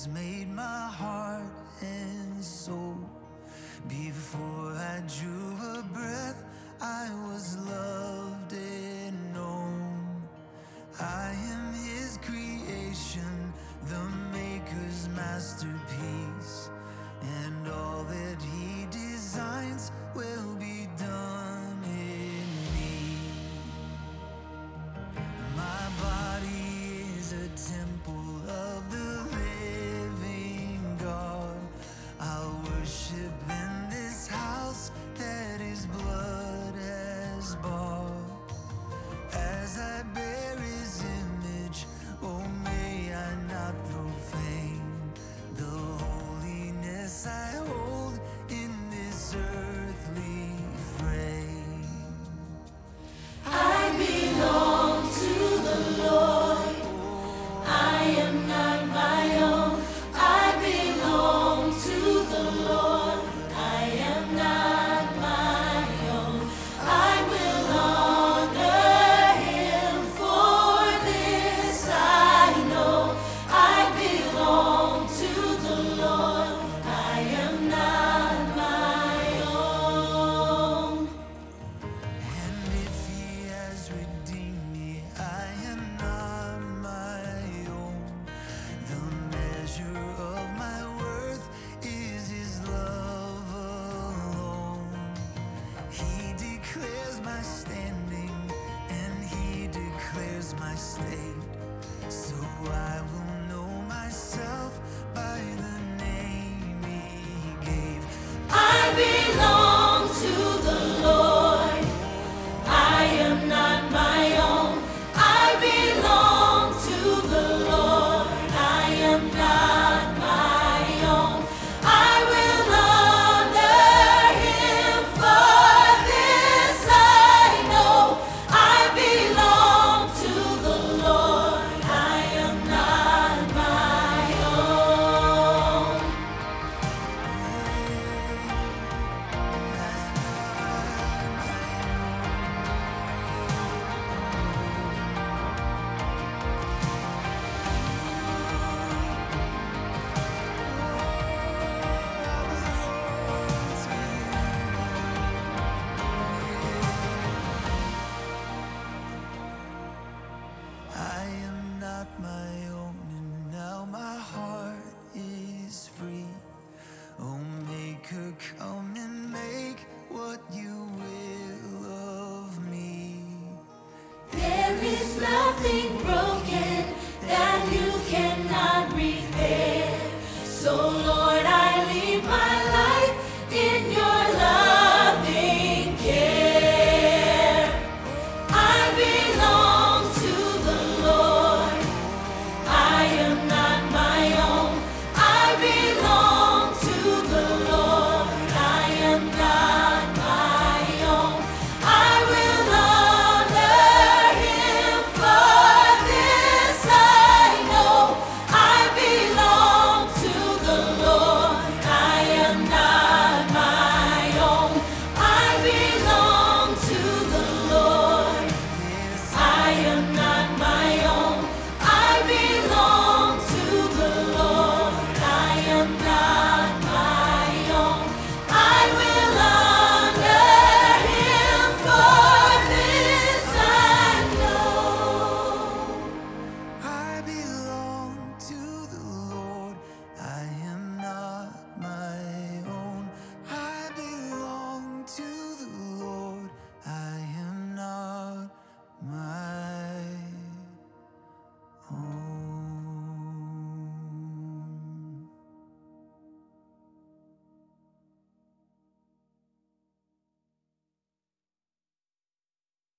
has made my heart and soul. Before I drew a breath, I was loved and known. I am His creation, the Maker's masterpiece, and all that He designs will be done in me. My body is a temple of the living God. I'll worship in this house that His blood has bought. As I bear His image, oh, may I not profane the holiness I hold in this earthly frame. I belong to the Lord. I am not my own. I belong to the Lord. I am not my own. I will honor Him for this. I know I belong to the Lord. I am not my own. And if He has redeemed me, I am not my own. The measure of my worth is His love alone. He declares my standing, and He declares my state. So I will know myself by the name He gave. I belong to the Lord. I am not my own. I belong to the Lord. I am not my own. I will honor Him for this. I know I belong to the Lord. I am not my own. I am not my own, and now my heart is free. Oh, Maker, come and make what you will of me. There is nothing